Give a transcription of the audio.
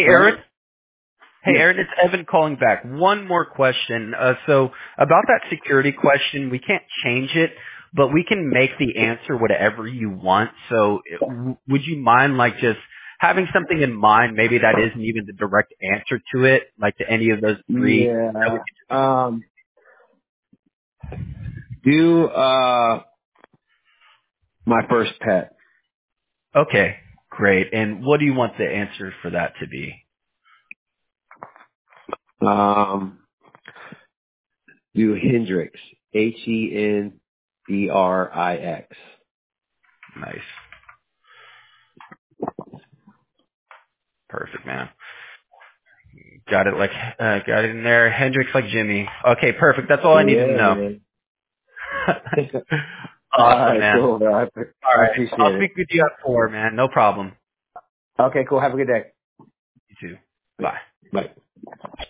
Hey, Hello? Aaron. Hey, Yes. Aaron, it's Evan calling back. One more question. So about that security question, we can't change it, but we can make the answer whatever you want. So would you mind like just having something in mind? Maybe that isn't even the direct answer to it, like to any of those three. That we Yeah. Do my first pet. Okay, great. And what do you want the answer for that to be? Um, do Hendrix. Hendrix. Nice. Perfect, man. Got it got it in there. Hendrix like Jimmy. Okay, perfect. That's all I needed to Yeah, know. man. All Awesome, right, man. cool. Bro. All I right. I'll appreciate it. speak with you at 4, man. No problem. Okay, cool. Have a good day. You too. Bye. Bye.